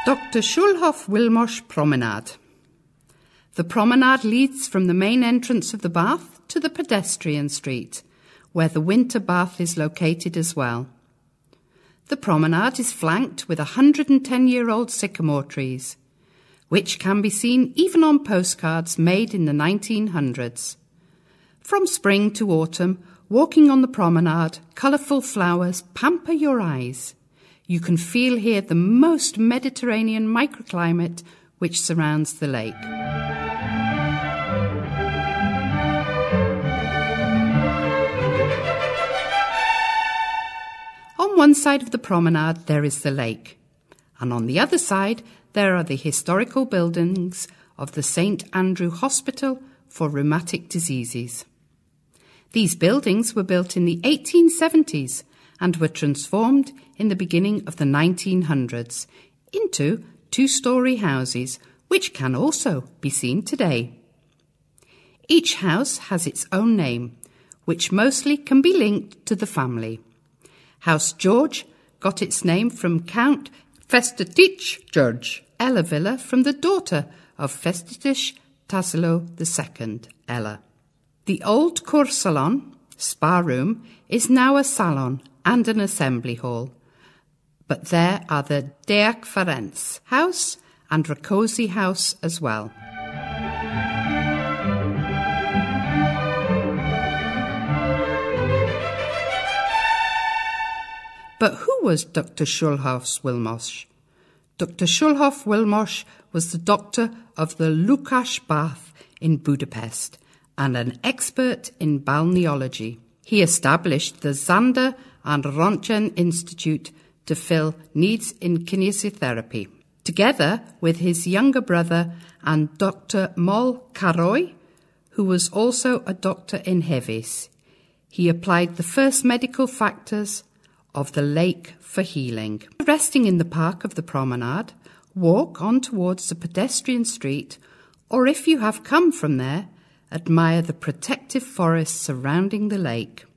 Dr. Schulhoff-Wilmosch Promenade. The promenade leads from the main entrance of the bath to the pedestrian street, where the winter bath is located as well. The promenade is flanked with 110-year-old sycamore trees, which can be seen even on postcards made in the 1900s. From spring to autumn, walking on the promenade, colourful flowers pamper your eyes. You can feel here the most Mediterranean microclimate which surrounds the lake. On one side of the promenade there is the lake, and on the other side there are the historical buildings of the St. Andrew Hospital for Rheumatic Diseases. These buildings were built in the 1870s and were transformed in the beginning of the 1900s into two-storey houses, which can also be seen today. Each house has its own name, which mostly can be linked to the family. House George got its name from Count Festatich George, Ella Villa from the daughter of Festatich Tassilo II, Ella. The old Cour Salon, spa room, is now a salon and an assembly hall. But there are the Deac Ferenc House and Rakosi House as well. But who was Dr. Schulhoff-Wilmosch? Dr. Schulhoff-Wilmosch was the doctor of the Lukács bath in Budapest and an expert in balneology. He established the Zander and Röntgen Institute to fill needs in kinesiotherapy. Together with his younger brother and Dr. Moll Karoly, who was also a doctor in Heves, he applied the first medical factors of the lake for healing. Resting in the park of the promenade, walk on towards the pedestrian street, or if you have come from there, admire the protective forests surrounding the lake.